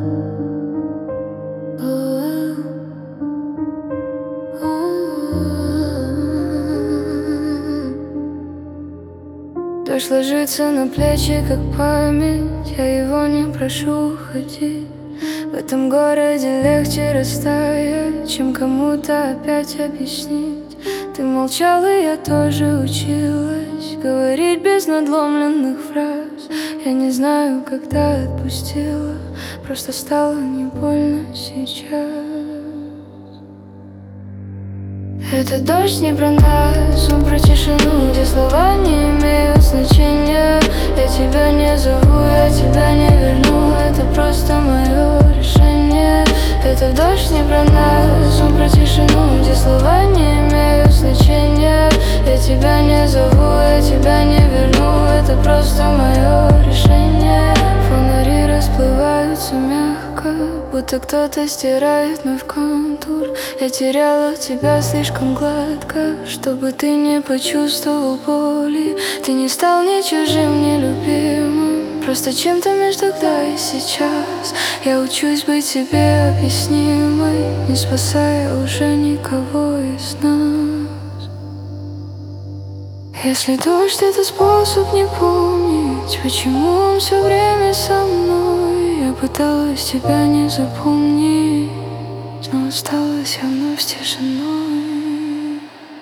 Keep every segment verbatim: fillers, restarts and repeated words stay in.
Дождь ложится на плечи, как память. Я его не прошу уходить. В этом городе легче растаять, чем кому-то опять объяснить. Ты молчал, и я тоже училась говорить без надломленных фраз. Я не знаю, когда отпустила, просто стало не больно сейчас. Этот дождь не про нас, он про тишину, где слова не имеют значения. Я тебя не зову, я тебя не верну, это просто мое решение. Этот дождь не про нас, он про тишину, где слова не имеют значения. Я тебя не зову, я тебя не верну, это просто мое решение. Фонари расплываются мягко, будто кто-то стирает вновь контур. Я теряла тебя слишком гладко, чтобы ты не почувствовал боли. Ты не стал ни чужим, ни любимым, просто чем-то между тогда и сейчас. Я учусь быть себе объяснимой, не спасая уже никого из нас. Если дождь — это способ не помнить, почему он все время со мной, я пыталась тебя не запомнить, но осталась я вновь с тишиной.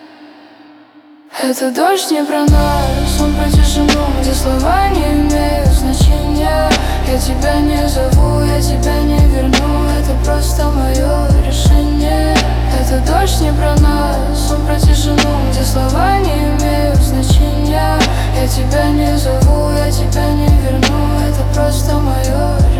Это дождь не про нас, он про тишину, где слова не имеют значения. Я тебя не зову, я тебя не верну, это просто мое решение. Это дождь не про нас, он про тишину, где слова не имеют значения. Я тебя не зову, я тебя не верну, это просто мое решение.